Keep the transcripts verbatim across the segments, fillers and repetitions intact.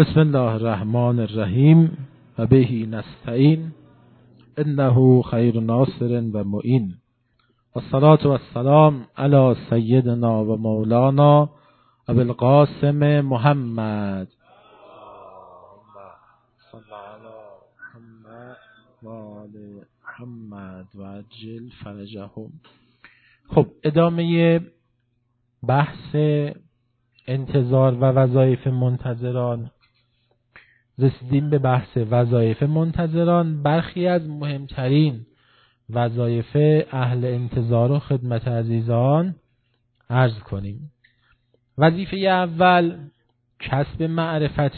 بسم الله الرحمن الرحیم و بهی نستعین انه خیر ناصر و معین و الصلاة و السلام علی سیدنا و مولانا ابی القاسم محمد صلی علی محمد و آل محمد و عجل فرجهم. خب ادامه بحث انتظار و وظایف منتظران. رسیدیم به بحث وظایف منتظران. برخی از مهمترین وظایف اهل انتظار و خدمت عزیزان عرض کنیم. وظیفه اول کسب معرفت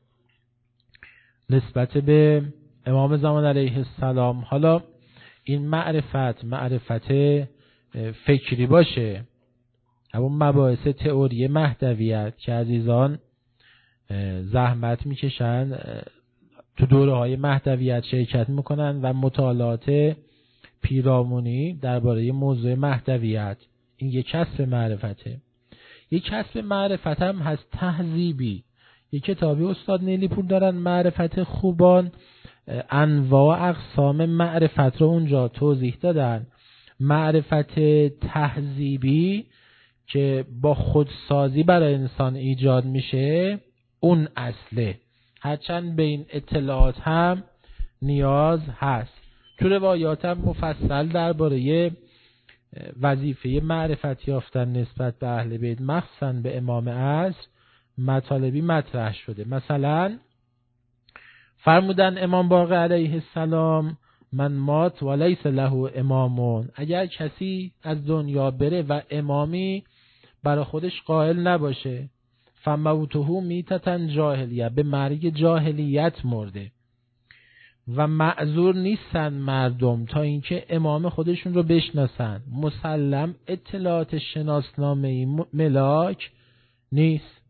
نسبت به امام زمان علیه السلام. حالا این معرفت معرفت فکری باشه، اما مباحث تئوری مهدویت که عزیزان زحمت میکشن تو دوره های مهدویت شرکت میکنن و مطالعات پیرامونی درباره موضوع مهدویت، این یک کسب معرفته. یک کسب معرفت هم هست تهذیبی. یک کتابی استاد نیلیپور دارن، معرفت خوبان، انواع اقسام معرفت رو اونجا توضیح دادن. معرفت تهذیبی که با خودسازی برای انسان ایجاد میشه اون اصله، هرچند به این اطلاعات هم نیاز هست. تو روایات هم مفصل درباره وظیفه معرفت یافتن نسبت به اهل بیت مخصوصا به امام عصر مطالبی مطرح شده. مثلا فرمودن امام باقر علیه السلام من مات و لیس له امامون، اگر کسی از دنیا بره و امامی برای خودش قائل نباشه، فموته میتتن جاهلیه، به مرگ جاهلیت مرده و معذور نیستن مردم تا اینکه امام خودشون رو بشناسن. مسلم اطلاعات شناسنامه ملاک نیست.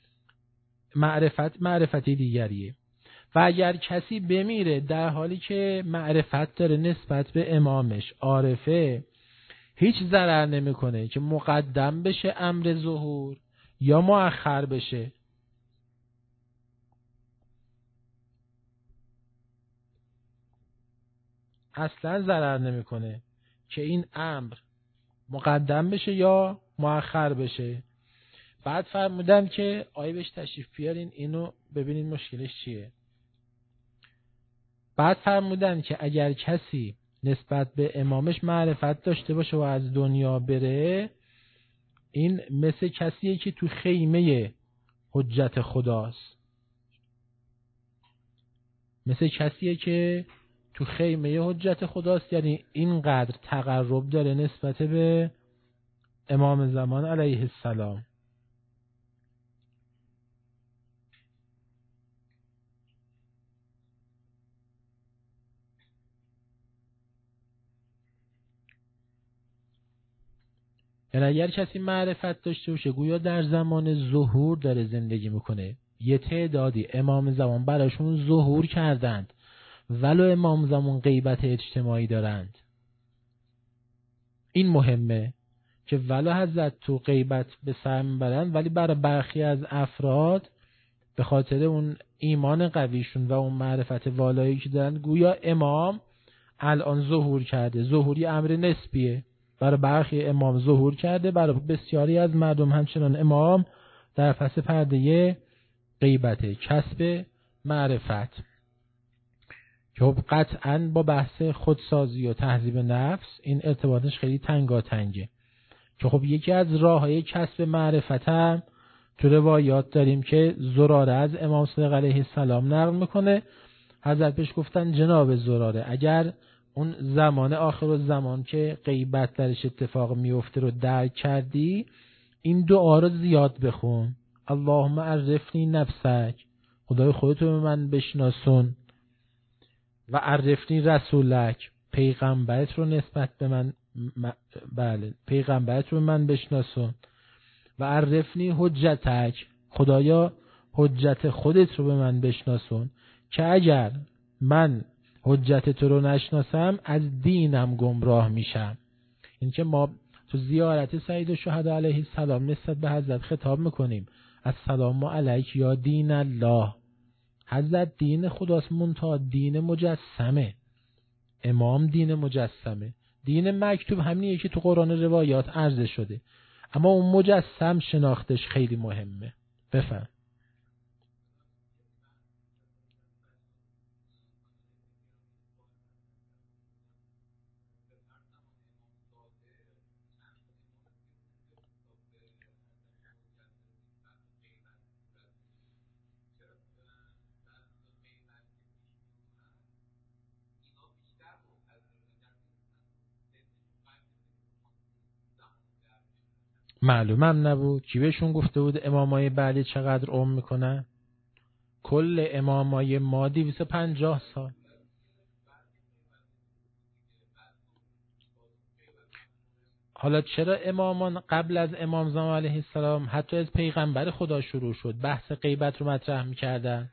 معرفت معرفتی دیگریه. و اگر کسی بمیره در حالی که معرفت داره نسبت به امامش، عارفه، هیچ ضرر نمیکنه که مقدم بشه امر ظهور یا مؤخر بشه. اصلا ضرر نمیکنه که این امر مقدم بشه یا مؤخر بشه. بعد فرمودن که آیه بهش تشریف بیارین اینو ببینین مشکلش چیه. بعد فرمودن که اگر کسی نسبت به امامش معرفت داشته باشه و از دنیا بره، این مثل کسیه که تو خیمه حجت خداست. مثل کسیه که تو خیمه حجت خداست، یعنی اینقدر تقرب داره نسبت به امام زمان علیه السلام. یعنی اگر کسی معرفت داشته باشه گویا در زمان ظهور داره زندگی میکنه. یه تعدادی امام زمان براشون ظهور کردند ولو امام زمان غیبت اجتماعی دارند. این مهمه که ولو حضرت تو غیبت به سر میبرند، ولی برای برخی از افراد به خاطر اون ایمان قویشون و اون معرفت والایی که دارند گویا امام الان ظهور کرده. ظهوری امر نسبیه. برای برخی امام ظهور کرده، برای بسیاری از مردم همچنان امام در پس پرده غیبته. کسب معرفت که قطعا با بحث خودسازی و تهذیب نفس این ارتباطش خیلی تنگاتنگه. که خب یکی از راههای کسب معرفت هم تو روایات داریم که زراره از امام صادق علیه السلام نقل میکنه. حضرت بهش گفتن جناب زراره، اگر اون زمان آخر و زمان که غیبت درش اتفاق میفته رو درک کردی، این دعا رو زیاد بخون. اللهم عرفنی نفسک، خدای خودتو به من بشناسون، و عرفنی رسولک، پیغمبرت رو نسبت به من م... بله پیغمبرت رو به من بشناسون، و عرفنی حجتک، خدایا حجت خودت رو به من بشناسون که اگر من حجت تو رو نشناسم از دینم گمراه میشم. این که ما تو زیارت سید الشهدا علیه السلام نسبت به حضرت خطاب میکنیم السلام علیک یا دین الله، حضرت دین خداست، منتها دین مجسمه. امام دین مجسمه. دین مکتوب همینیه که تو قرآن روایات عرضه شده، اما اون مجسم شناختش خیلی مهمه. بفهم. معلومم نبود کی بهشون گفته بود امامای بعدی چقدر عمر میکنن؟ کل امامای ما دویست و پنجاه سال. حالا چرا امامان قبل از امام زمان علیه السلام حتی از پیغمبر خدا شروع شد بحث غیبت رو مطرح میکردن؟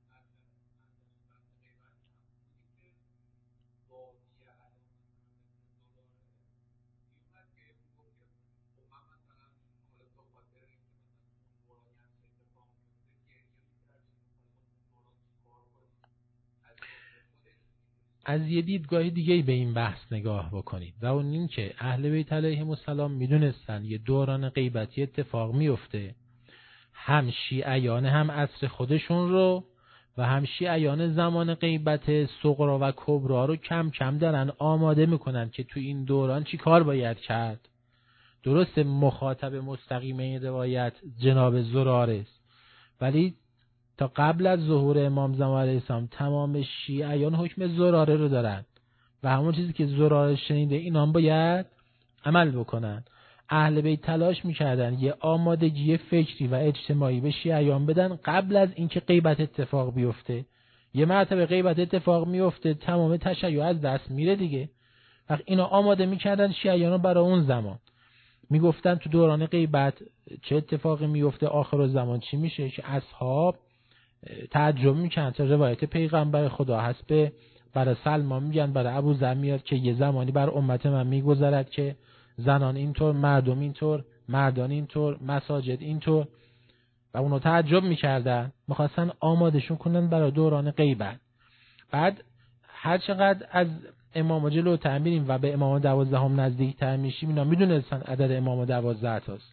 از یه دیدگاه دیگه به این بحث نگاه بکنید و اون این که اهل بیت علیهم السلام میدونستن یه دوران غیبتی اتفاق میفته، هم شیعیان هم عصر خودشون رو و هم شیعیان زمان غیبت صغرا و کبرا رو کم کم دارن آماده میکنن که تو این دوران چی کار باید کرد. درست مخاطب مستقیم این روایت جناب زراره است، ولی تا قبل از ظهور امام زمان علیه السلام تمام شیعیان حکم زراره رو دارن و همون چیزی که زراره شنیده اینا هم باید عمل بکنن. اهل بیت تلاش میکردن یه آمادگی فکری و اجتماعی به شیعیان بدن قبل از اینکه غیبت اتفاق بیفته. یه مرتبه غیبت اتفاق میفته تمام تشیع از دست میره دیگه. وقت اینا آماده میکردن شیعیان رو برای اون زمان، میگفتن تو دوران غیبت چه اتفاقی میفته، آخر الزمان چی میشه، که اصحاب تعجب میکنن. تا روایت پیغمبر خدا هست به برای سلمان میگن برای ابوذر میاد که یه زمانی بر امت من میگذرد که زنان اینطور، مردم اینطور، مردان اینطور، مساجد اینطور، و اونو تعجب میکردن، میخواستن آمادشون کنن برای دوران غیبت. بعد هر چقدر از امام جلوتر میریم و به امام دوازدهم نزدیکتر میشیم، اینا میدونستن عدد امام دوازده تاست.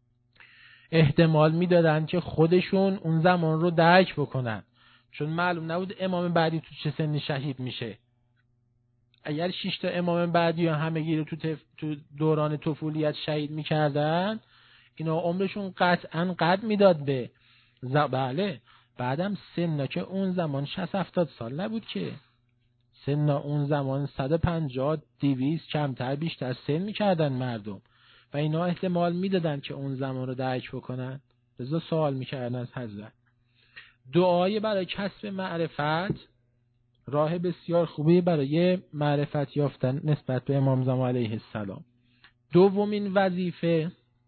احتمال میدادن که خودشون اون زمان رو درک بکنن، چون معلوم نبود امام بعدی تو چه سنی شهید میشه. اگر شش تا امام بعدی همگی رو تو, تف... تو دوران طفولیت شهید میکردن، اینا عمرشون قطعا قد میداد به ز... بله. بعدم سن که اون زمان شصت هفتاد سال نبود که، سن اون زمان صد و پنجاه دویست کمتر بیشتر سن میکردن مردم و اینا احتمال میدادن که اون زمان رو درک بکنن. لذا سوال میکردن از حضرت. دعای برای کسب معرفت راه بسیار خوبی برای معرفت یافتن نسبت به امام زمان علیه السلام. دومین وظیفه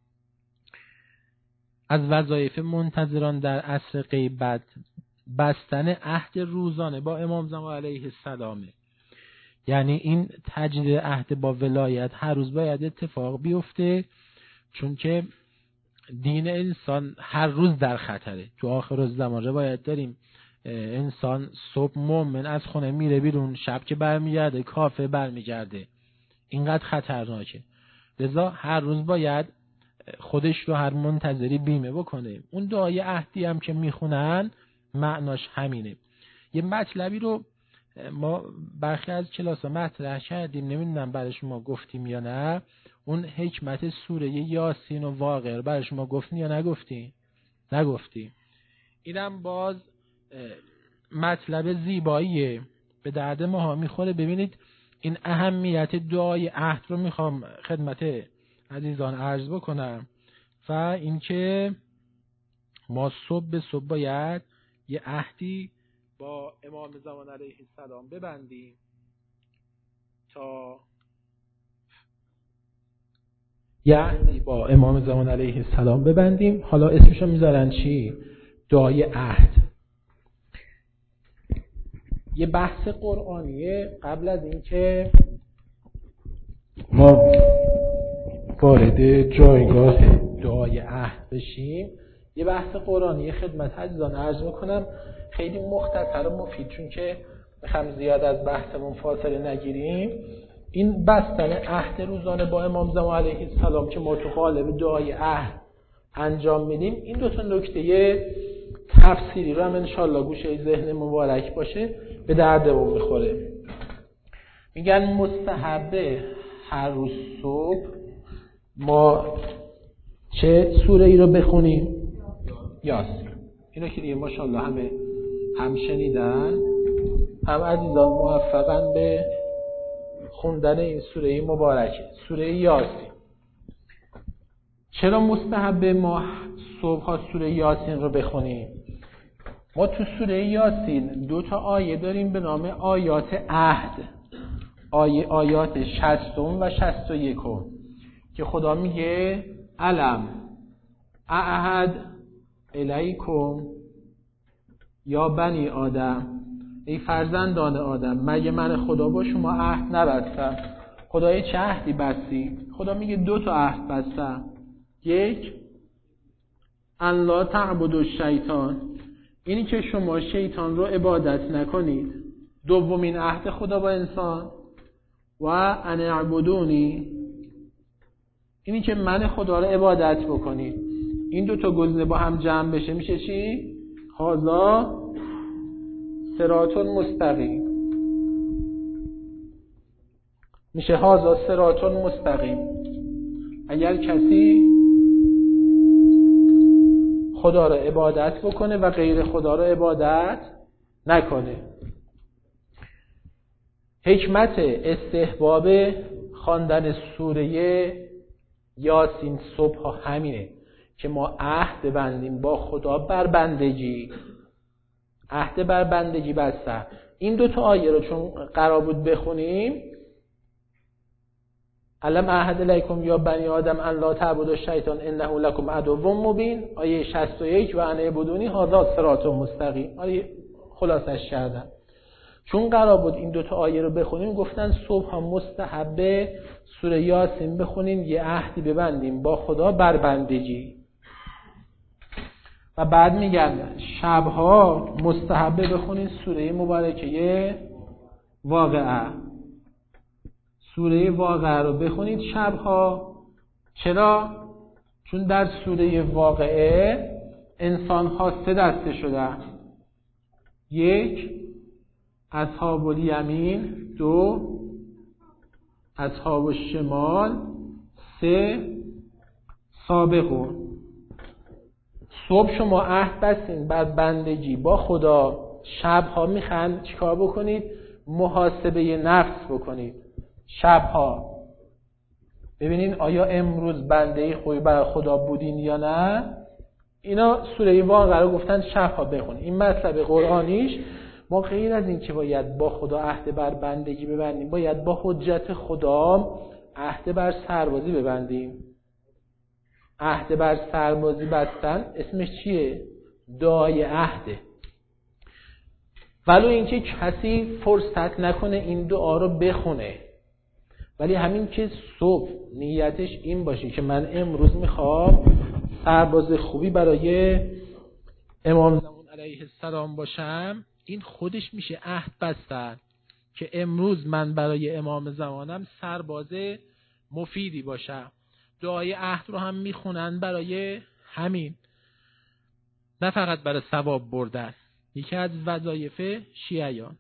از وظایف منتظران در عصر غیبت بستن عهد روزانه با امام زمان علیه السلامه. یعنی این تجدید عهد با ولایت هر روز باید اتفاق بیفته، چون که دین انسان هر روز در خطره. تو آخر الزمان روایت داریم انسان صبح مومن از خونه میره بیرون، شب که برمیگرده کافر برمیگرده. اینقدر خطرناکه. لذا هر روز باید خودش رو هر منتظری بیمه بکنه. اون دعای عهدی هم که میخونن معناش همینه. یه مطلبی رو ما برخی از کلاس‌ها مطرح کردیم، نمیدونم برای شما گفتیم یا نه. اون حکمت سوره یاسین و واقعه برای شما گفتیم یا نگفتیم؟ نگفتیم. اینم باز مطلب زیباییه، به درد ما میخوره. ببینید این اهمیت دعای عهد رو میخوام خدمت عزیزان عرض بکنم و اینکه ما صبح به صبح باید یه عهدی با امام زمان علیه السلام ببندیم تا یه عهدی با امام زمان علیه السلام ببندیم. حالا اسمشو میذارن چی؟ دعای عهد. یه بحث قرآنیه. قبل از اینکه ما وارد جایگاه دعای عهد بشیم یه بحث قرآنی خدمت عزیزان عرض میکنم، خیلی مختصر و مفید، چون که میخوام زیاد از بحثمون فاصله نگیریم. این بستن عهد روزانه با امام زمان علیه السلام که ما تو قالب دعای عهد انجام میدیم، این دو تا نکته تفسیری رو هم انشالله گوشه ذهن مبارک باشه به دردمون میخوره. میگن مستحبه هر روز صبح ما چه سوره ای رو بخونیم؟ یاسین. اینو که دیگه ماشاءالله همه هم شنیدن، هم عزیزان موفقن به خوندن این سوره مبارکه، سوره یاسین. چرا مستحبه ما صبح ها سوره یاسین رو بخونیم؟ ما تو سوره یاسین دو تا آیه داریم به نام آیات عهد، آیه آیات شصتم و شصت و یکم که خدا میگه علم اعهد الیکم یا بنی آدم، ای فرزندان آدم مگه من خدا با شما عهد نبستم؟ خدای چه عهدی بستی؟ خدا میگه دو تا عهد بستم، یک ان لا تعبدوا الشیطان، اینی که شما شیطان رو عبادت نکنید. دومین عهد خدا با انسان و ان اعبدونی، اینی که من خدا رو عبادت بکنید. این دو تا گزینه با هم جمع بشه میشه چی؟ هذا صراط مستقیم، میشه هذا صراط مستقیم. اگر کسی خدا رو عبادت بکنه و غیر خدا رو عبادت نکنه. حکمت استحباب خواندن سوره یاسین صبح ها همینه که ما عهد بندیم با خدا بر بندگی، عهد بر بندگی بستم. این دو تا آیه رو چون قرار بود بخونیم، علم اعهد الیکم یا بنی آدم ان لا تعبدوا الشیطان انه لکم عدو مبین، آیه شصت و یک و ان اعبدونی هذا صراط مستقیم. آیه خلاصش کردم چون قرار بود این دو تا آیه رو بخونیم، گفتن صبح ها مستحبه سوره یاسین بخونیم، یه عهدی ببندیم با خدا بر بندگی. و بعد میگن شبها مستحبه بخونید سوره مبارکه واقعه، سوره واقعه رو بخونید شبها. چرا؟ چون در سوره واقعه انسان ها سه دسته شدن، یک اصحاب الیمین، دو اصحاب الشمال، سه سابقون. صبح شما عهد بستین بر بندگی با خدا، شبها میخوان چیکار بکنید؟ محاسبه نفس بکنید. شبها ببینین آیا امروز بنده خوبی برای خدا بودین یا نه. اینا سوره واقعه رو گفتن شبها بخونید. این مطلب قرآنیش ما غیر از این که باید با خدا عهد بر بندگی ببندیم، باید با حجت خدا عهد بر سربازی ببندیم. عهد بر سربازی بستن اسمش چیه؟ دعای عهده. ولو اینکه کسی فرصت نکنه این دعا رو بخونه، ولی همین که صبح نیتش این باشه که من امروز میخوام سرباز خوبی برای امام زمان علیه السلام باشم، این خودش میشه عهد بستن که امروز من برای امام زمانم سرباز مفیدی باشم. دعای عهد رو هم میخونن برای همین، نه فقط برای ثواب بردن. یکی از وظایف شیعیان.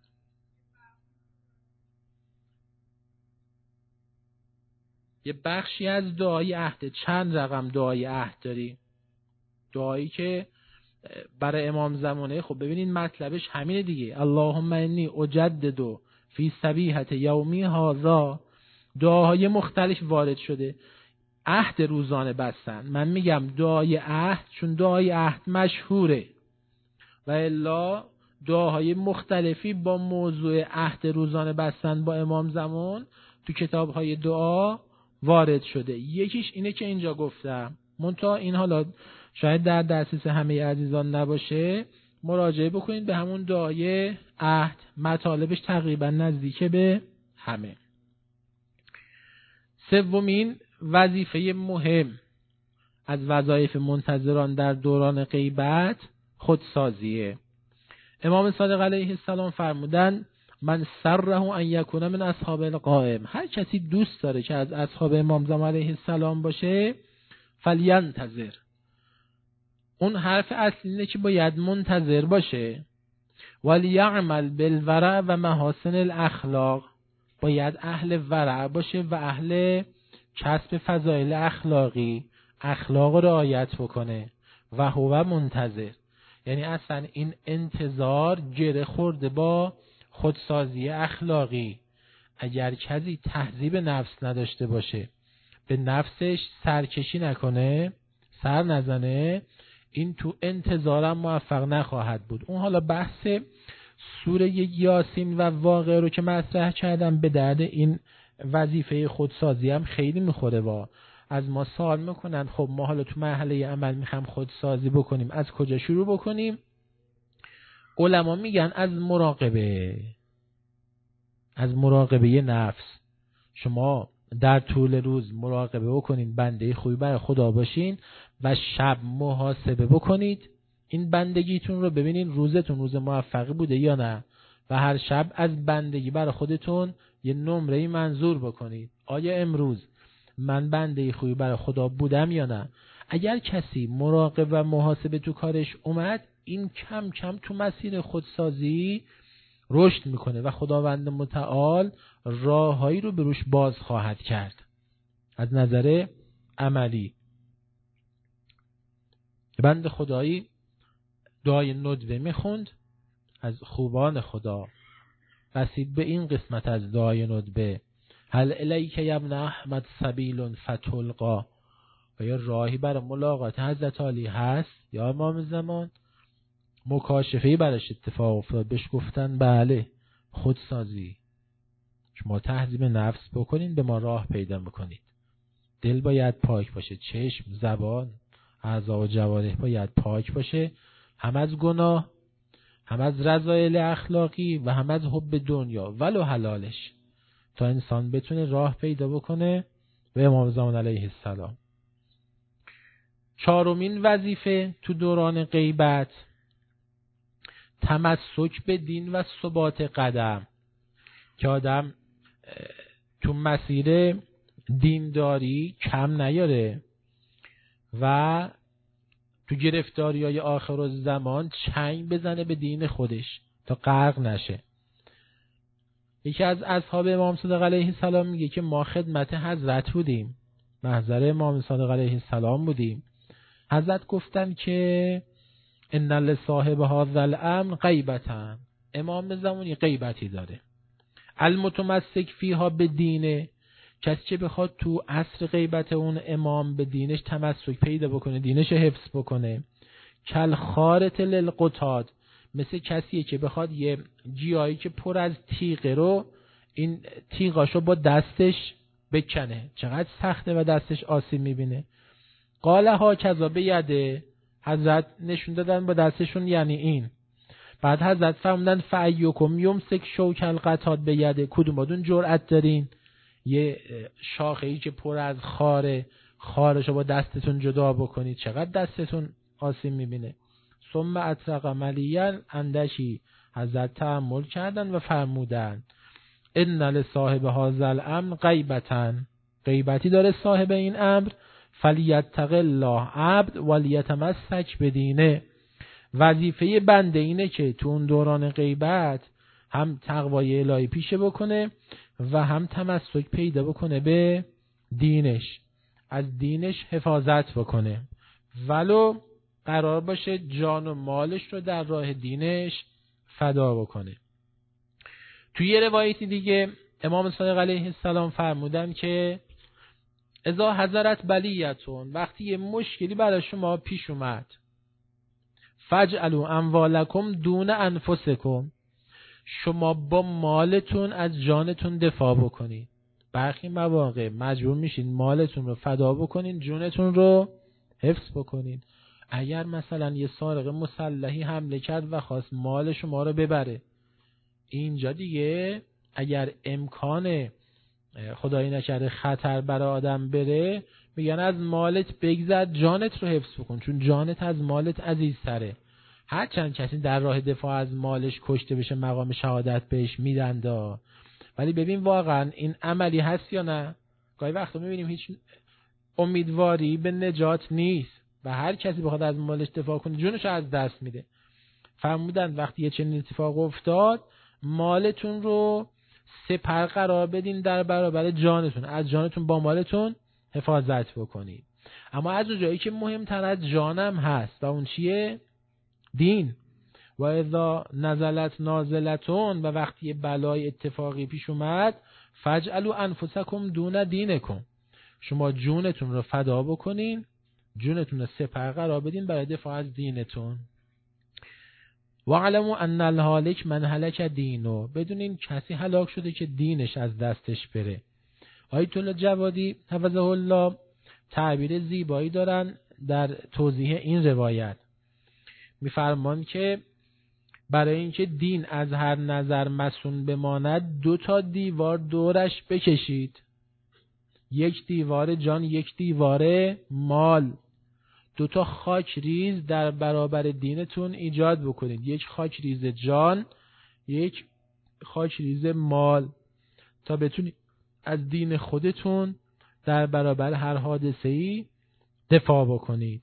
یه بخشی از دعای عهد، چند رقم دعای عهد داریم، دعایی که برای امام زمانه. خب ببینین مطلبش همینه دیگه. اللهم انی اجدد فی صبیحة یومی هذا، دعاهای مختلف وارد شده. عهد روزانه بستن، من میگم دعای عهد چون دعای عهد مشهوره، و الا دعاهای مختلفی با موضوع عهد روزانه بستن با امام زمان تو کتابهای دعا وارد شده. یکیش اینه که اینجا گفتم، منتها این حالا شاید در دسترس همه عزیزان نباشه، مراجعه بکنید به همون دعای عهد، مطالبش تقریبا نزدیک به همه. سومین وظیفه مهم از وظایف منتظران در دوران غیبت خودسازیه. امام صادق علیه السلام فرمودن من سره ان یکون من اصحاب القائم، هر کسی دوست داره که از اصحاب امام زمان علیه السلام باشه فلینتظر. اون حرف اصلی اینه که باید منتظر باشه. ولیعمل بالورع و محاسن الاخلاق، باید اهل ورع باشه و اهل کسب فضایل اخلاقی، اخلاق رعایت بکنه. و هو منتظر، یعنی اصلا این انتظار گره خورده با خودسازی اخلاقی. اگر کسی تهذیب نفس نداشته باشه، به نفسش سرکشی نکنه، سر نزنه، این تو انتظارم موفق نخواهد بود. اون حالا بحث سوره یاسین و واقعه رو که مطرح کردم به درد این وظیفه خودسازی هم خیلی میخوره. با از ما سوال میکنن خب ما حالا تو مرحله عمل میخوام خودسازی بکنیم، از کجا شروع بکنیم؟ علما میگن از مراقبه، از مراقبه نفس. شما در طول روز مراقبه بکنین، بنده خوبی برای خدا باشین و شب محاسبه بکنید این بندگیتون رو، ببینین روزتون روز موفقی بوده یا نه، و هر شب از بندگی برای خودتون یه نمره منظور بکنید. آیا امروز من بنده خوبی برای خدا بودم یا نه؟ اگر کسی مراقب و محاسبه تو کارش اومد، این کم کم تو مسیر خودسازی رشد میکنه و خداوند متعال راههایی رو به روش باز خواهد کرد. از نظر عملی بنده خدایی دعای ندبه میخوند از خوبان خدا، رسید به این قسمت از دعای ندبه: هل الیک یا ابن احمد سبیل فتلقا، و یا راهی برای ملاقات حضرت علی هست یا امام زمان؟ مکاشفه‌ای براش اتفاق افتاد، بهش گفتن بله خودسازی، شما تهذیب نفس بکنین به ما راه پیدا بکنید. دل باید پاک باشه، چشم، زبان، اعضا و جوارح باید پاک باشه، هم از گناه، هم از رذایل اخلاقی و هم از حب دنیا ولو حلالش، تا انسان بتونه راه پیدا بکنه به امام زمان علیه السلام. چهارمین وظیفه تو دوران غیبت تمسک به دین و ثبات قدم، که آدم تو مسیر دینداری کم نیاره و تو گرفتاری های آخر الزمان چنگ بزنه به دین خودش تا غرق نشه. یکی از اصحاب امام صادق علیه السلام میگه که ما خدمت حضرت بودیم، محضر امام صادق علیه السلام بودیم. حضرت گفتن که ان لصاحب هذا الامر غیبتن، امام زمانی غیبتی داره. المتمسک فیها به دینه، کسی که بخواد تو عصر غیبت اون امام به دینش تمسک پیدا بکنه، دینش حفظ بکنه. کل خارط للقطاد، مثل کسیه که بخواد یه جیایی که پر از تیغه رو، این تیغاشو با دستش بکنه، چقدر سخته و دستش آسیب میبینه. قال ها کذا به یده، حضرت نشون دادن با دستشون یعنی این. بعد حضرت فرمودن فایکم یمسک شوک القطاد به یده، کدوماتون جرأت دارین یه شاخه‌ای که پر از خاره، خارشو با دستتون جدا بکنید؟ چقدر دستتون آسیب میبینه. ثم اطرق ملیا اندشی، حضرت تأمل کردن و فرمودن ان لصاحب هذا الامر غیبتن، غیبتی داره صاحب این امر. فلیتق الله عبد ولیتمسک بدینه، وظیفه بنده اینه که تو اون دوران غیبت هم تقوای الهی پیشه بکنه و هم تمسک پیدا بکنه به دینش، از دینش حفاظت بکنه، ولو قرار باشه جان و مالش رو در راه دینش فدا بکنه. توی یه روایتی دیگه امام صادق علیه السلام فرمودن که اذا حضرت بلیتون، وقتی یه مشکلی برای شما پیش اومد، فجعلوا اموالکم دون انفسکم، شما با مالتون از جانتون دفاع بکنید. برخی مواقع مجبور میشین مالتون رو فدا بکنین، جونتون رو حفظ بکنین. اگر مثلا یه سارق مسلحی حمله کرد و خواست مال شما رو ببره، اینجا دیگه اگر امکان خدای نکرده خطر برای آدم بره، میگن از مالت بگذر، جانت رو حفظ بکن، چون جانت از مالت عزیزتره. هر چند کسی در راه دفاع از مالش کشته بشه مقام شهادت بهش میدن دا، ولی ببین واقعا این عملی هست یا نه؟ گاهی وقتا میبینیم هیچ امیدواری به نجات نیست و هر کسی بخواد از مالش دفاع کنه جونش از دست میده. فرمودن وقتی یه چنین اتفاق افتاد مالتون رو سپر قرار بدین در برابر جانتون، از جانتون با مالتون حفاظت بکنید. اما از اون جایی که مهمتر از جانم هست و اون چیه؟ دین. و اذا نزلت نازلتون، و وقتی بلای اتفاقی پیش اومد فجعلوا انفسکم دون دینکم، شما جونتون رو فدا بکنین، جونتون رو سپر قرار بدین برای دفاع از دینتون. و علموا ان الهالک من هلک دینو، بدونین کسی هلاک شده که دینش از دستش بره. آیت الله جوادی حفظه الله تعبیر زیبایی دارن در توضیح این روایت. میفرمان که برای اینکه دین از هر نظر مسون بماند دو تا دیوار دورش بکشید، یک دیوار جان، یک دیوار مال. دو تا خاک ریز در برابر دینتون ایجاد بکنید، یک خاک ریز جان، یک خاک ریز مال، تا بتونید از دین خودتون در برابر هر حادثه‌ای دفاع بکنید.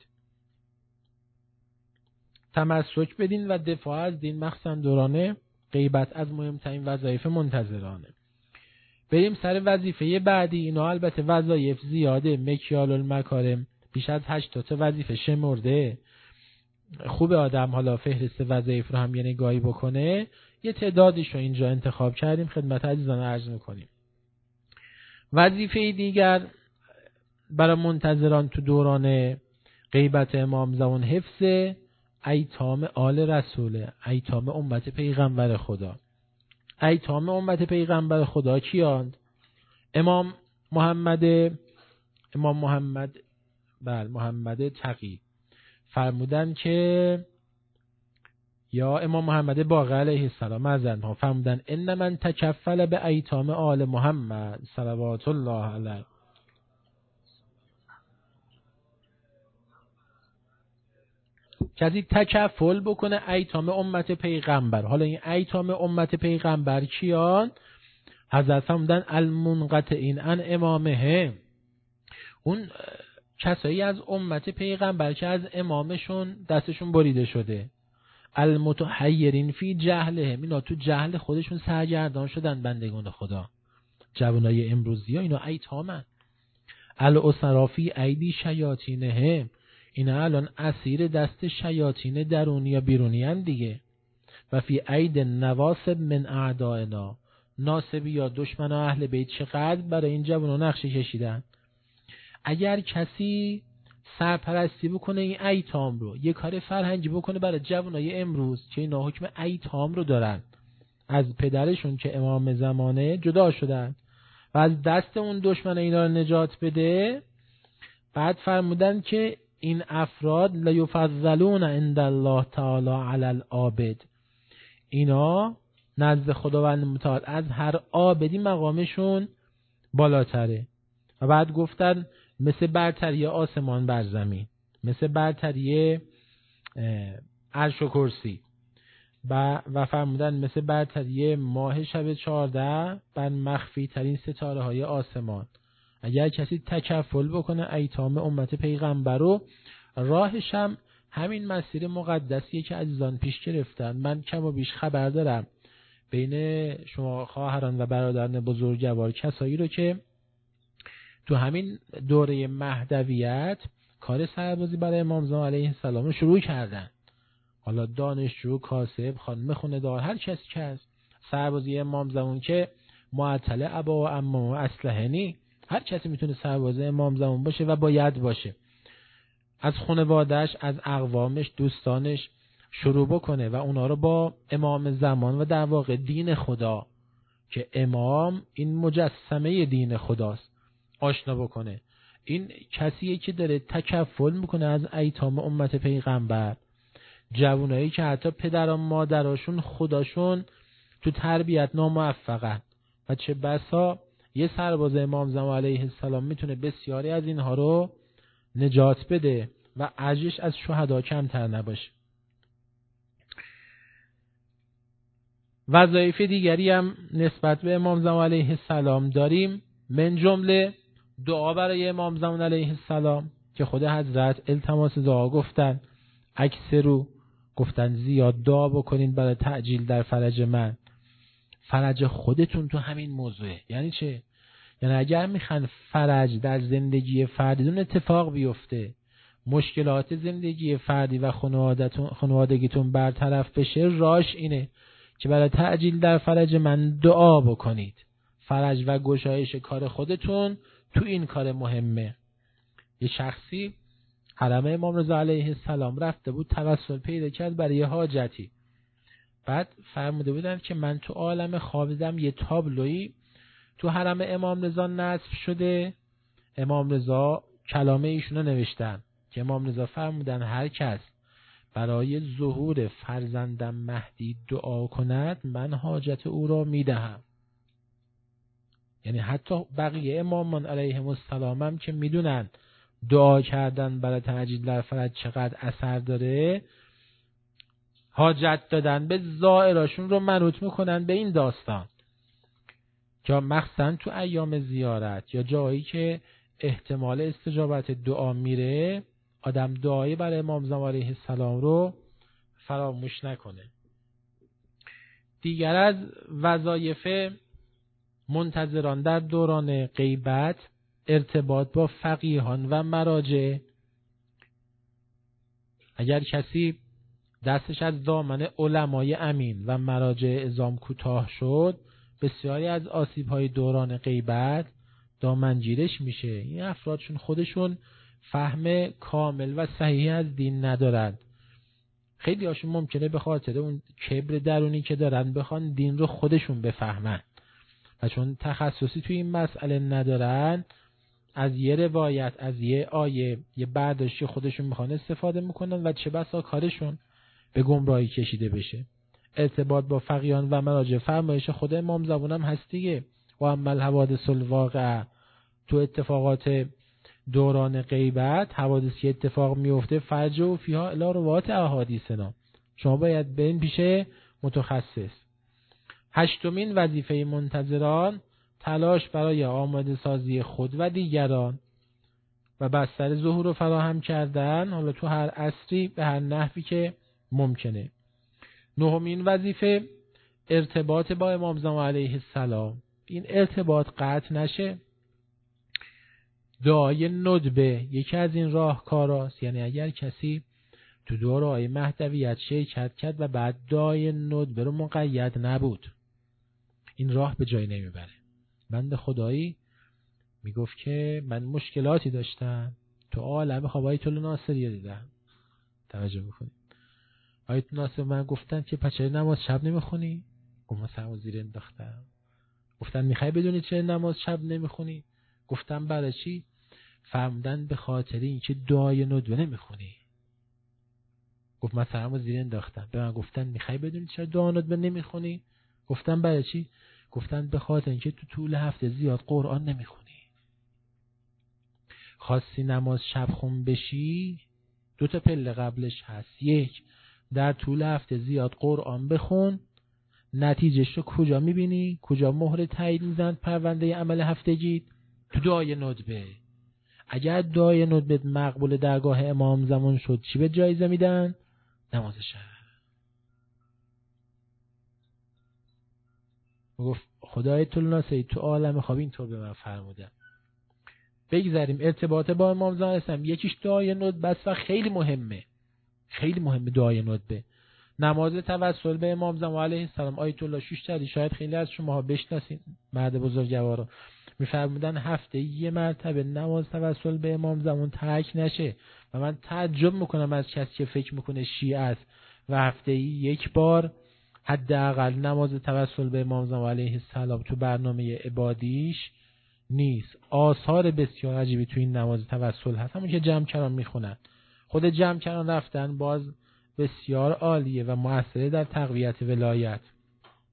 تمسک بدین و دفاع از دین مخصوصا دوران غیبت از مهمترین وظایف منتظرانه. بریم سر وظیفه بعدی. اینا البته وظایف زیاده، مکیال المکارم بیش از هشت تا وظیفه شمرده. خوب آدم حالا فهرست وظایف رو هم یه نگاهی بکنه. یه تعدادش رو اینجا انتخاب کردیم خدمت عزیزان عرض میکنیم. وظیفه دیگر برای منتظران تو دوران غیبت امام زمان حفظ ایتام آل رسوله، ایتام امت پیغمبر خدا. ایتام امت پیغمبر خدا کیاند؟ امام محمد امام محمد بله محمد تقی فرمودن که یا امام محمد باقر علیه السلام ازن فرمودن ان من تکفل به ایتام آل محمد صلوات الله علیه، کسی تکفل بکنه ایتام امت پیغمبر. حالا این ایتام امت پیغمبر کیان؟ حضرت فرمودن المنقطعین عن امامه، اون کسایی از امت پیغمبر که از امامشون دستشون بریده شده. المتحیرین فی جهلهم، اینا تو جهل خودشون سرگردان شدن بندگان خدا. جوانای امروزی ها اینا ایتامن. الاسرا فی ایدی شیاطینهم، اینا الان اسیر دست شیاطین درونی یا بیرونی هن دیگه. و فی اید نواسب من اعدائنا، ناسبی یا دشمن اهل بیت چقدر برای این جوانان نقشه کشیدن. اگر کسی سرپرستی بکنه این ایتام رو، یه کار فرهنگی بکنه برای جوانای امروز که اینا حکم ایتام رو دارن، از پدرشون که امام زمانه جدا شدن، و از دست اون دشمن اینا رو نجات بده، بعد فرمودن که این افراد لیفضلون عند الله تعالی علی العابد، اینا نزد خداوند متعال از هر عابدی مقامشون بالاتره. و بعد گفتن مثل برتری آسمان بر زمین، مثل برتری عرش و کرسی، و و فرمودن مثل برتری ماه شب چهارده بر مخفی ترین ستاره های آسمان. اگر کسی تکفل بکنه ایتام امت پیغمبر رو، راهش هم همین مسیر مقدسیه که عزیزان پیش گرفتن. من کم و بیش خبر دارم بین شما خواهران و برادران بزرگوار کسایی رو که تو همین دوره مهدویت کار سربازی برای امام زمان علیه السلام رو شروع کردن. حالا دانشجو، کاسب، خانم خونه دار، هر کسی که هست، سربازی امام زمان که معطل ابا و اما و اسلحه نی، هر کسی میتونه سربازی امام زمان باشه و باید باشه. از خانواده‌اش، از اقوامش، دوستانش شروع بکنه و اونا رو با امام زمان و در واقع دین خدا که امام این مجسمه دین خداست آشنا بکنه. این کسیه که داره تکفل میکنه از ایتام امت پیغمبر. جوانایی که حتی پدران مادراشون خداشون تو تربیت ناموفقن و چه بسا یه سرباز امام زمان علیه السلام میتونه بسیاری از اینها رو نجات بده و اجرش از شهدا کمتر نباشه. وظایف دیگری هم نسبت به امام زمان علیه السلام داریم، من جمله دعا برای امام زمان علیه السلام که خود حضرت التماس دعا گفتن، اکثرو گفتن زیاد دعا بکنین برای تعجیل در فرج من. فرج خودتون تو همین موضوعه. یعنی چه؟ یعنی اگر میخوان فرج در زندگی فردیتون اتفاق بیفته، مشکلات زندگی فردی و خانوادتون خانوادگیتون برطرف بشه، راش اینه که برای تعجیل در فرج من دعا بکنید. فرج و گشایش کار خودتون تو این کار مهمه. یه شخصی حرم امام رضا علیه السلام رفته بود، توسل پیدا کرد برای حاجتی. بعد فرموده بودن که من تو عالم خواب دیدم یه تابلویی تو حرم امام رضا نصب شده. امام رضا کلامه ایشونو نوشتن که امام رضا فرمودن هر کس برای ظهور فرزندم مهدی دعا کند من حاجت او را میدهم. یعنی حتی بقیه امامان علیهم السلام هم که میدونن دعا کردن برای تعجیل در فرج چقدر اثر داره، حاجت دادن به زائراشون رو منوط میکنن به این داستان که مخصوصا تو ایام زیارت یا جایی که احتمال استجابت دعا میره، آدم دعای برای امام زمان علیه السلام رو فراموش نکنه. دیگر از وظایف منتظران در دوران غیبت ارتباط با فقیهان و مراجع. اگر کسی دستش از دامن علمای امین و مراجع اعظام کوتاه شد، بسیاری از آسیب‌های دوران غیبت دامنگیرش میشه. این افرادشون خودشون فهم کامل و صحیح از دین ندارند. خیلی هاشون ممکنه به خاطر اون کبر درونی که دارن بخوان دین رو خودشون بفهمن و چون تخصصی توی این مسئله ندارن، از یه روایت، از یه آیه، یه برداشتی خودشون میخوان استفاده میکنن و چه بسا کارشون به گمراهی کشیده بشه. ارتباط با فقیهان و مراجع فرمایش خود امام زمان هم هست دیگه. و اما الحوادث الواقعه، تو اتفاقات دوران غیبت حوادثی اتفاق میفته، فرج و فیها الی روات احادیثنا، شما باید برین پیش متخصص. هشتمین وظیفه منتظران تلاش برای آماده سازی خود و دیگران و بستر ظهور رو فراهم کردن، حالا تو هر عصری به هر نحوی که ممکنه. نهمین وظیفه ارتباط با امام زمان علیه السلام. این ارتباط قطع نشه. دعای ندبه یکی از این راهکاراست. یعنی اگر کسی تو دوره‌های مهدویت شرکت کرد و بعد دعای ندبه رو مقید نبود، این راه به جای نمیبره. بنده خدایی میگفت که من مشکلاتی داشتم تو عالم خواب آیت الله ناصری دیدم. توجه میکنید؟ آیت ناصر من گفتن که پچه نماز شب نمیخونی؟ گفتم سرمو زیر انداختم. گفتن میخوای بدونی چه نماز شب نمیخونی؟ گفتم برای چی؟ فرمودن به خاطر اینکه دعای ندبه نمیخونی. گفت من سرمو زیر انداختم. به من گفتن میخوای بدونی چرا دعای ندبه نمیخونی؟ گفتم برای چی؟ گفتن به خاطر اینکه تو طول هفته زیاد قرآن نمیخونی. خواستی نماز شب خون بشی، دو تا پله قبلش هست. یک، در طول هفته زیاد قرآن بخون. نتیجهش رو کجا میبینی؟ کجا مهر تایید میزنند پرونده عمل هفتگی؟ تو دعای ندبه. اگر دعای ندبه مقبول درگاه امام زمان شد، چی به جایزه میدن؟ نماز شب. گفت خدای طول ناصری تو عالم خواب اینطور به من فرموده. بگذاریم ارتباط با امام زمان هستم. یکیش دعای ندبه است و خیلی مهمه. خیلی مهمه دعای ندبه. نماز توسل به امام زمان علیه السلام آیت الله شوشتری شاید خیلی از شماها بشناسین، مرد بزرگوارا میفرمودن هفته یه مرتبه نماز توسل به امام زمان ترک نشه. و من تعجب میکنم از کسی که فکر میکنه شیعه است و هفته یک بار حداقل نماز توسل به امام زمان علیه السلام تو برنامه عبادیش نیست. آثار بسیار عجیبی تو این نماز توسل هست، همون که جمع کران میخونن. خود جمع کران رفتن باز بسیار عالیه و مؤثره در تقویت ولایت.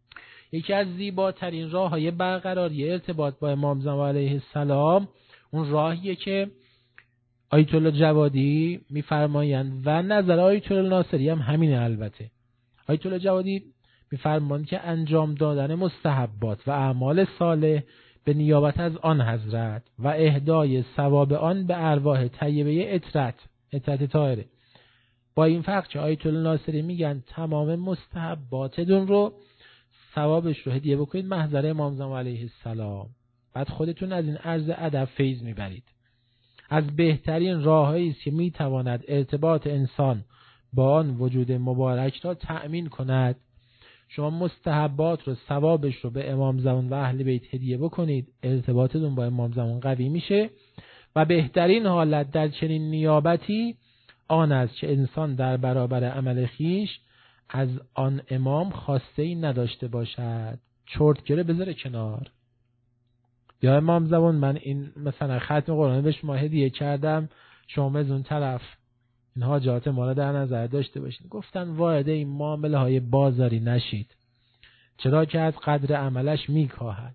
یکی از زیباترین راه‌های برقراری ارتباط با امام زمان علیه السلام اون راهیه که آیت الله جوادی میفرمایند و نظر آیت الله ناصری هم همینه. البته آیت الله جوادی میفرمایند که انجام دادن مستحبات و اعمال صالح به نیابت از آن حضرت و اهدای ثواب آن به ارواح طیبه اطرت اطرت طاهره. با این فرق که آیت الله ناصری میگن تمام مستحباتتون رو ثوابش رو هدیه بکنید محضر امام زمان علیه السلام، بعد خودتون از این عرض ادب فیض میبرید. از بهترین راههایی است که میتواند ارتباط انسان با آن وجود مبارک را تأمین کند شما مستحبات رو ثوابش رو به امام زمان و اهل بیت هدیه بکنید، ارتباطتون با امام زمان قوی میشه و بهترین حالت در چنین نیابتی آن است که انسان در برابر عمل خیش از آن امام خواسته ای نداشته باشد. چرت گره بذاره کنار. یا امام زمان من این مثلا ختم قرآن به شما هدیه کردم، شما از اون طرف این حاجات ما را در نظر داشته باشید. گفتن وارد این معامله های بازاری نشید، چرا که از قدر عملش میکاهد.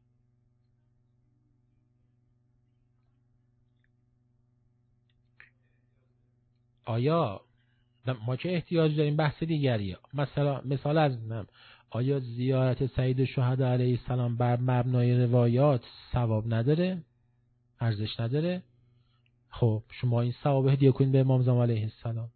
آیا ما که احتیاج داریم بحث دیگریه، مثلا مثال از نم آیا زیارت سید شهدا علیه السلام بر مبنای روایات ثواب نداره؟ ارزش نداره؟ خب شما این ثواب هدیه کنید به امام زمان علیه السلام.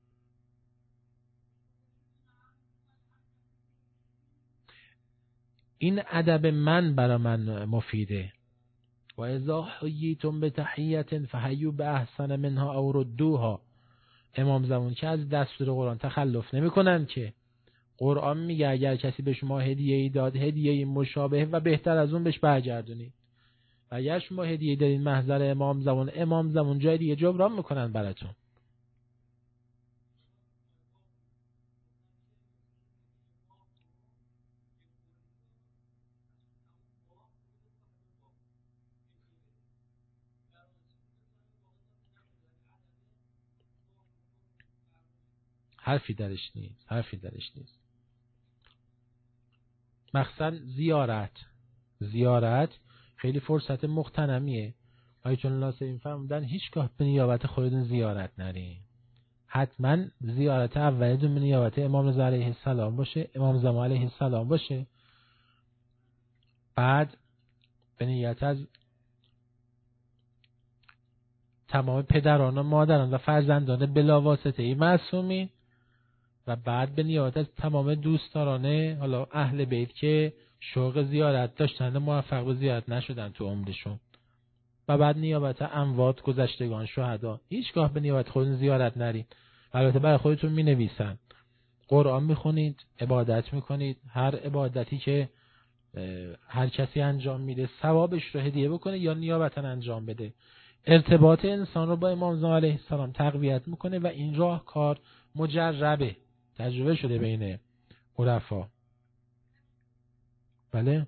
این ادب من برای من مفیده. و اذا حییتم بتحیة فحیوا باحسن منها او ردوها. امام زمان که از دستور قرآن تخلف نمی کنن که قرآن میگه اگر کسی به شما هدیه ای داد هدیه ای مشابه و بهتر از اون بهش برگردونید. و اگر شما هدیه دارین محضر امام زمان، امام زمان جای دیگه جبران میکنن براتون. حرفی درش نیست، حرفی درش نیست. مخصوصا زیارت زیارت خیلی فرصت مغتنمیه. آیت الله ناصری فرمودن هیچگاه به نیابت خودتون زیارت نرین، حتما زیارت اولتون به نیابت امام رضا علیه السلام باشه، امام زمان علیه السلام باشه، بعد به نیت از تمام پدران و مادران و فرزندان بلاواسطه ای معصومین و بعد به نیابت از تمام دوستداران حالا اهل بیت که شوق زیارت داشتن و موفق به زیارت نشدن تو عمرشون، و بعد نیابت اموات گذشتگان شهدا. هیچگاه به نیابت خودتون زیارت نرید. البته برای خودتون می نویسن، قرآن می خونید، عبادت می کنید، هر عبادتی که هر کسی انجام میده ثوابش رو هدیه بکنه یا نیابتا انجام بده. ارتباط انسان رو با امام زمان علیه السلام تقویت میکنه و این راه کار مجربه، تجربه شده بین عرفا. بله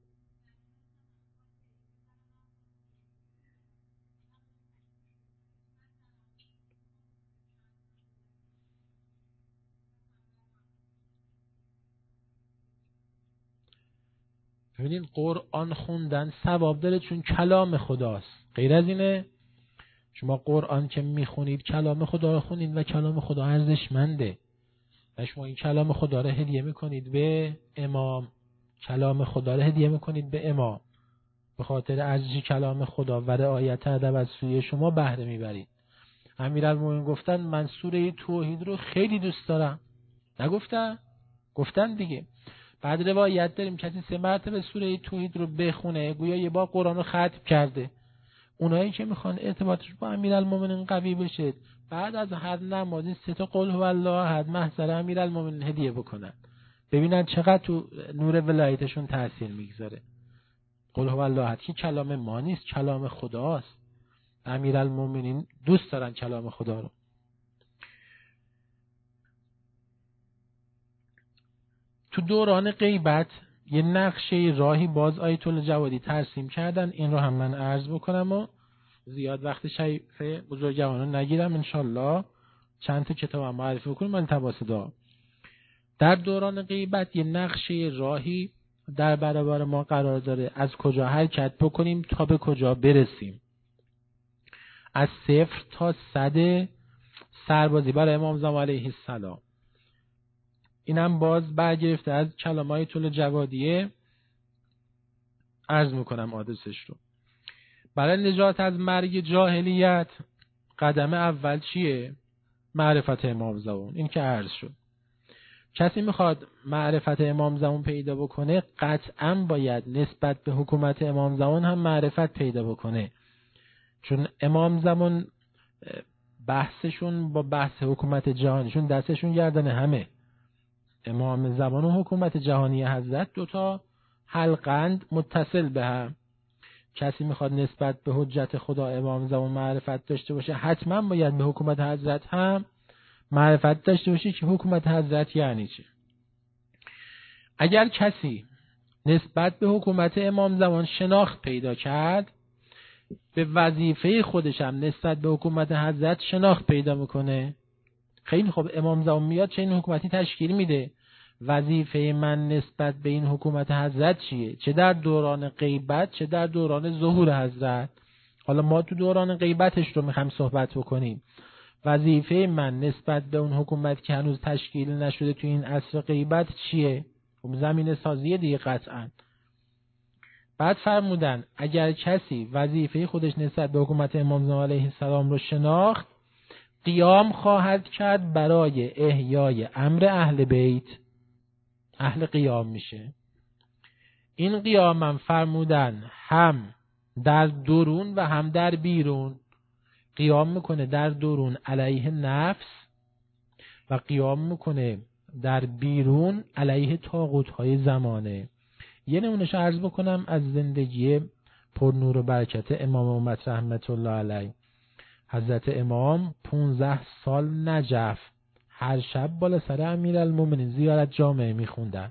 ببینید قرآن خوندن ثواب داره چون کلام خداست. غیر از اینه شما قرآن که میخونید کلام خدا رو خونید و کلام خدا ارزشمنده و شما این کلام خدا رو هدیه میکنید به امام، کلام خدا رو هدیه میکنید به امام، به خاطر ارزش کلام خدا و رعایت ادب از سوی شما بهره میبرید. امیرالمومنین گفتن من سوره توحید رو خیلی دوست دارم. نگفتن؟ گفتن دیگه. بعد روایت داریم کسی سه مرتبه سوره توحید رو بخونه گویا یه بار قرآن رو ختم کرده. اونایی که میخوان ارتباطش با امیرالمومنین قوی بشه بعد از هر نمازی سه تا قل هو الله احد محضر امیرالمومنین هدیه بکنن، ببینن چقدر تو نور ولایتشون تاثیر میگذاره. قل هو الله احد که کلام ما نیست، کلام خداست. امیرالمومنین دوست دارن کلام خدا رو. تو دوران غیبت یه نقشه راهی باز آیت الله جوادی ترسیم کردن، این رو هم من عرض بکنم و زیاد وقت شریف بزرگواران نگیرم. انشالله چند تا کتاب هم معرفی بکنم من تباسدا. در دوران غیبت یه نقشه راهی در برابر ما قرار داره، از کجا حرکت بکنیم تا به کجا برسیم. از صفر تا صد سربازی برای امام زمان علیه السلام. اینم باز برگرفته از کلام آیت الله جوادیه. عرض میکنم آدرسش رو. برای نجات از مرگ جاهلیت قدم اول چیه؟ معرفت امام زمان. این که عرض شد. کسی میخواد معرفت امام زمان پیدا بکنه، قطعا باید نسبت به حکومت امام زمان هم معرفت پیدا بکنه، چون امام زمان بحثشون با بحث حکومت جهانیشون دستشون گردن همه. امام زمان و حکومت جهانی حضرت دوتا حلقند متصل به هم. کسی میخواد نسبت به حجت خدا امام زمان معرفت داشته باشه، حتما باید به حکومت حضرت هم معرفت داشته باشه که حکومت حضرت یعنی چه. اگر کسی نسبت به حکومت امام زمان شناخت پیدا کرد، به وظیفه خودش هم نسبت به حکومت حضرت شناخت پیدا میکنه. خیلی خوب، امام زمان میاد چه این حکومتی تشکیل میده، وظیفه من نسبت به این حکومت حضرت چیه، چه در دوران غیبت چه در دوران ظهور حضرت. حالا ما تو دوران غیبتش رو میخوایم صحبت بکنیم. وظیفه من نسبت به اون حکومت که هنوز تشکیل نشده تو این عصر غیبت چیه؟ خب زمین سازی دیگه قطعا. بعد فرمودن اگر کسی وظیفه خودش نسبت به حکومت امام زمان علیه السلام رو شناخت، قیام خواهد کرد برای احیای امر اهل بیت. اهل قیام میشه. این قیام هم فرمودن هم در درون و هم در بیرون. قیام میکنه در درون علیه نفس و قیام میکنه در بیرون علیه طاغوت های زمانه. یه نمونهش عرض بکنم از زندگی پر نور و برکت امام امت رحمت الله علیه. حضرت امام پونزده سال نجف هر شب بالا سر امیرالمومنین زیارت جامعه میخوندن،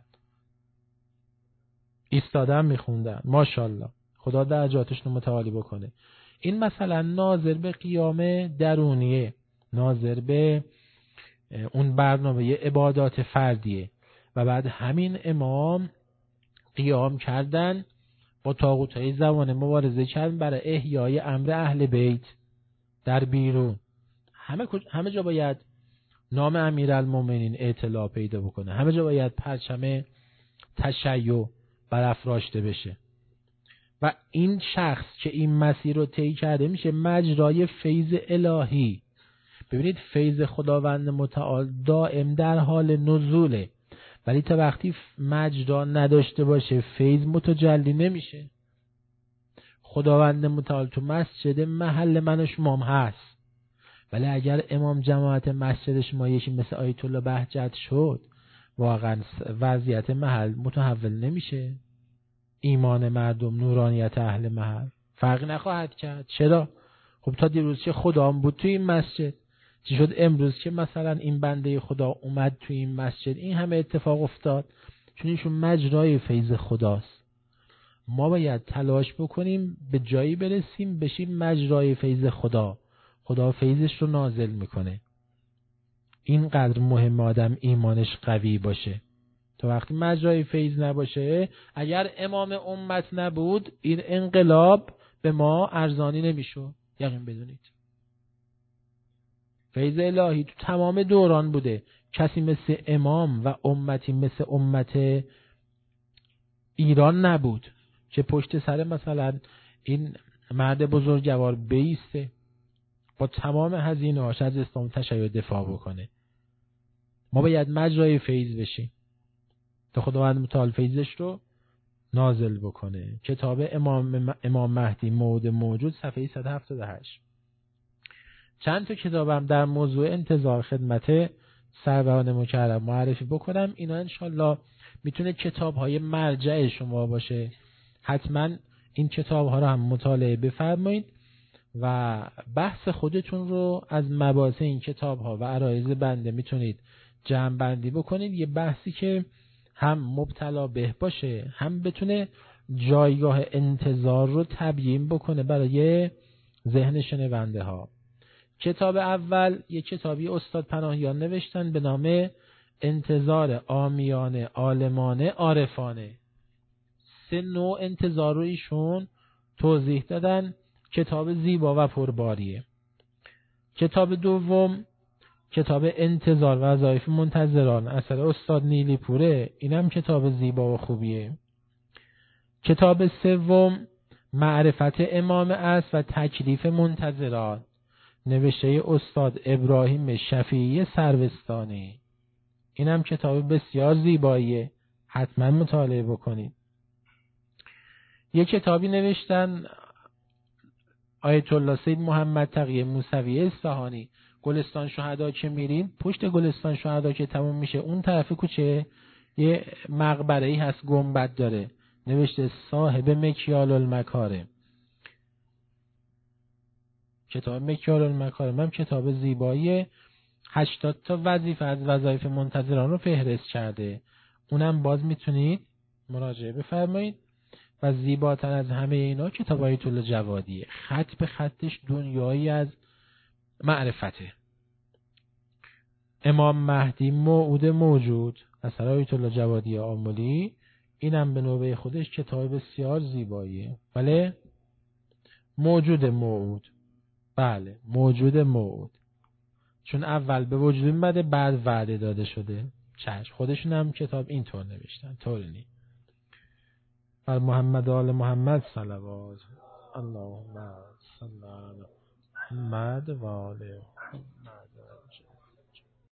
ایستادن میخوندن. ماشاءالله، خدا درجاتش رو متعالی بکنه. این مثلا ناظر به قیام درونیه، ناظر به اون برنامه عبادات فردیه. و بعد همین امام قیام کردن با طاغوت‌های زمان، مبارزه کردن برای احیای امر اهل بیت در بیرون. همه همه جا باید نام امیرالمومنین اطلاع پیدا بکنه، همه جا باید پرچم تشیع برافراشته بشه. و این شخص که این مسیر رو طی کرده میشه مجرای فیض الهی. ببینید فیض خداوند متعال دائم در حال نزوله، ولی تا وقتی مجرا نداشته باشه فیض متجلی نمیشه. خداوند متعال تو مسجد محل من و شما هست، ولی اگر امام جماعت مسجد شما یکی مثل آیت الله بهجت شد، واقعا وضعیت محل متحول نمیشه. ایمان مردم، نورانیت اهل محل فرق نخواهد کرد. چرا؟ خب تا دیروز که خدا هم بود تو این مسجد، چی شد امروز که مثلا این بنده خدا اومد تو این مسجد این همه اتفاق افتاد؟ چون ایشون مجرای فیض خداست. ما باید تلاش بکنیم به جایی برسیم بشیم مجرای فیض خدا. خدا فیضش رو نازل میکنه. اینقدر مهم آدم ایمانش قوی باشه. تا وقتی مجرای فیض نباشه، اگر امام امت نبود این انقلاب به ما ارزانی نمیشد. یقین بدونید فیض الهی تو تمام دوران بوده. کسی مثل امام و امتی مثل امت ایران نبود که پشت سر مثلا این مرد بزرگوار بیسته با تمام هزینه هاش از اسلام تشیع دفاع بکنه. ما باید مجرای فیض بشیم تا خداوند متعال فیضش رو نازل بکنه. کتاب امام امام مهدی موعود موجود صفحه صد و هفتاد و هشت. چند تا کتابم در موضوع انتظار خدمت سروران مکرم معرفی بکنم. اینا انشالله میتونه کتاب های مرجع شما باشه. حتما این کتاب ها رو هم مطالعه بفرمایید و بحث خودتون رو از مباحث این کتاب ها و عرایض بنده میتونید جمع بندی بکنید. یه بحثی که هم مبتلا به باشه، هم بتونه جایگاه انتظار رو تبیین بکنه برای ذهن شنونده ها. کتاب اول یه کتابی استاد پناهیان نوشتن به نام انتظار عامیانه عالمانه عارفانه. سه نوع انتظار رو ایشون توضیح دادن. کتاب زیبا و پرباریه. کتاب دوم کتاب انتظار وظایف منتظران اثر استاد نیلی پوره، اینم کتاب زیبا و خوبیه. کتاب سوم معرفت امام است و تکلیف منتظران، نوشته استاد ابراهیم شفیعی سروستانی، اینم کتاب بسیار زیباییه، حتما مطالعه بکنید. یک کتابی نوشتن آیت الله سید محمد تقی موسوی اصفهانی، گلستان شهدا که میرین، پشت گلستان شهدا که تموم میشه اون طرف کوچه یه مقبره‌ای هست، گنبد داره، نوشته صاحب مکیال المکارم. کتاب مکیال المکارم هم کتاب زیباییه، هشتاد تا وظیفه از وظایف منتظران رو فهرست کرده، اونم باز میتونید مراجعه بفرمایید. و زیباتر از همه اینا کتاب آیت الله جوادیه، خط به خطش دنیایی از معرفته. امام مهدی موعود موجود اثر آیت الله جوادی آملی، اینم به نوبه خودش کتاب بسیار زیباییه. بله موجود موعود، بله موجود موعود، چون اول به وجود اومده بعد وعده داده شده. چشم، خودشون هم کتاب اینطور نوشتن، طور نی بر محمد آل محمد صلوات اللهم صل علی محمد و آل محمد.